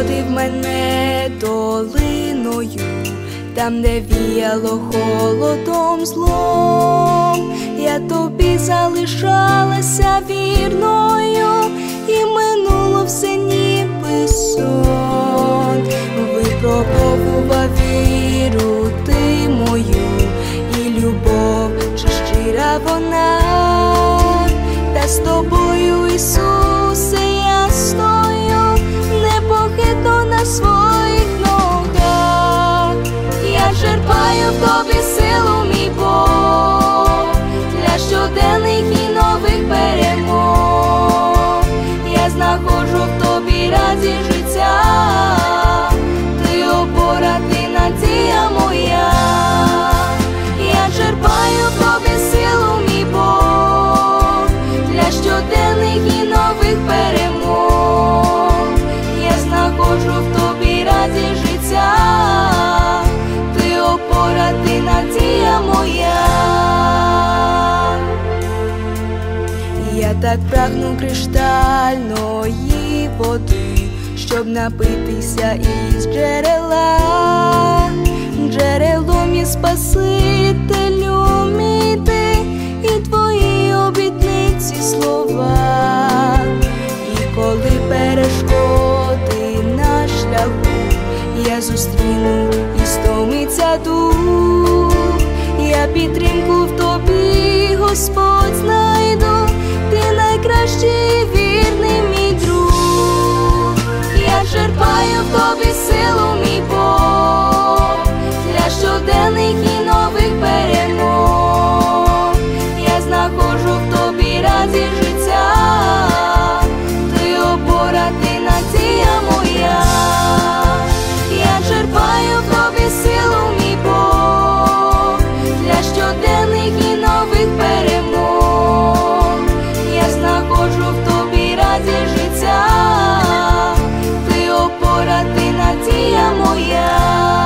проводив мене долиною, там, де віяло холодом злом. Я тобі залишалася вірною, і минуло все ніби сон. Випробовував віру ти мою, і любов, чи щира вона, та з тобою, Ісусе, я стою непохитно на своїх ногах. Я черпаю в тобі силу, мій Бог, для щоденних і нових перемог. Я знаходжу в тобі радість життя, ти опора, ти надія моя. Я черпаю в тобі силу, мій Бог, для щоденних і нових перемог. Я знаходжу в тобі радість життя, ти опора, ти надія моя. Я так прагну криштальної води, щоб напитися із джерела. Джерелом є Спасителю мій ти, і твої обітниці слова. І коли перешкоди на шляху я зустріну і стомиться дух, я підтримку в тобі, Господь, знайду, ти найкращий вірний мій друг. Я черпаю в тобі силу, мій Бог, для щоденних і нових перемог. Я знаходжу в тобі радість життя, ти опора, ти надія моя. Я черпаю в тобі силу, мій Бог, для щоденних і нових перемог. Я знаходжу в тобі радість життя, ти опора, ти надія моя.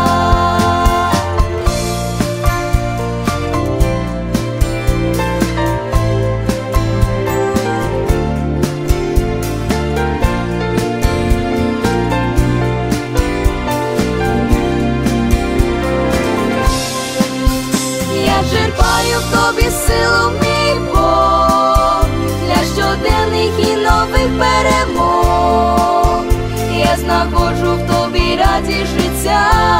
Я черпаю в тобі силу, мій Бог, для щоденних і нових перемог. Я знаходжу в тобі радість життя,